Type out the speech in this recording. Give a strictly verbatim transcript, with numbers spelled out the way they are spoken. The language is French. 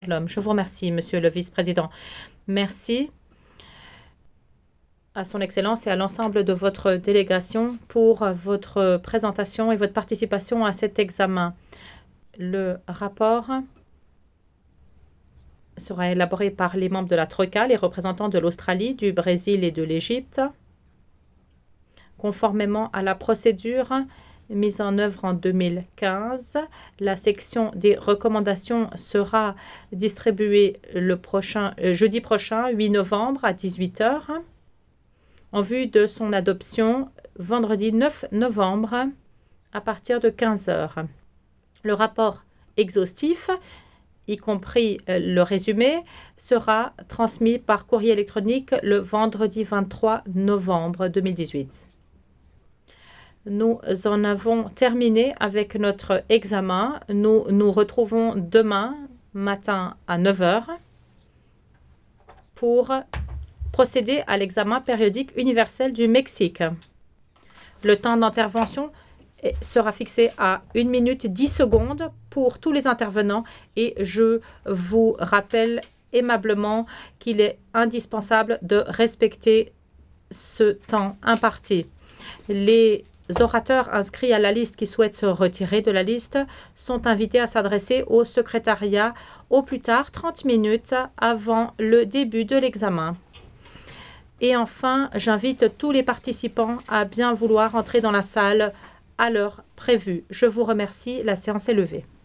L'homme. Je vous remercie, Monsieur le Vice-président. Merci à Son Excellence et à l'ensemble de votre délégation pour votre présentation et votre participation à cet examen. Le rapport sera élaboré par les membres de la Troïka, les représentants de l'Australie, du Brésil et de l'Égypte, conformément à la procédure mise en œuvre en deux mille quinze. La section des recommandations sera distribuée le prochain, euh, jeudi prochain, huit novembre à dix-huit heures, en vue de son adoption vendredi neuf novembre à partir de quinze heures. Le rapport exhaustif, y compris le résumé, sera transmis par courrier électronique le vendredi vingt-trois novembre deux mille dix-huit. Nous en avons terminé avec notre examen. Nous nous retrouvons demain matin à neuf heures pour procéder à l'examen périodique universel du Mexique. Le temps d'intervention sera fixé à une minute dix secondes pour tous les intervenants et je vous rappelle aimablement qu'il est indispensable de respecter ce temps imparti. Les orateurs inscrits à la liste qui souhaitent se retirer de la liste sont invités à s'adresser au secrétariat au plus tard trente minutes avant le début de l'examen. Et enfin, j'invite tous les participants à bien vouloir entrer dans la salle à l'heure prévue. Je vous remercie. La séance est levée.